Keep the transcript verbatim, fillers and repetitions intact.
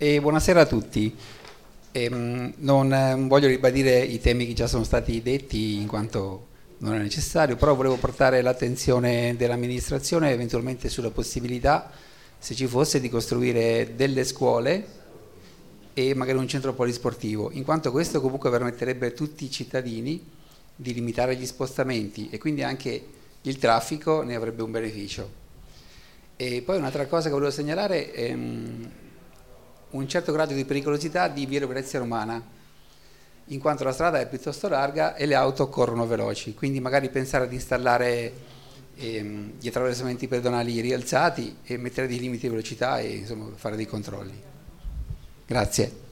E buonasera a tutti. Ehm, non eh, voglio ribadire i temi che già sono stati detti in quanto non è necessario, però volevo portare l'attenzione dell'amministrazione eventualmente sulla possibilità, se ci fosse, di costruire delle scuole e magari un centro polisportivo, in quanto questo comunque permetterebbe a tutti i cittadini di limitare gli spostamenti e quindi anche il traffico ne avrebbe un beneficio. E poi un'altra cosa che volevo segnalare è um, un certo grado di pericolosità di via Lucrezia Romana, in quanto la strada è piuttosto larga e le auto corrono veloci, quindi magari pensare ad installare ehm, gli attraversamenti pedonali rialzati e mettere dei limiti di velocità e insomma fare dei controlli. Grazie.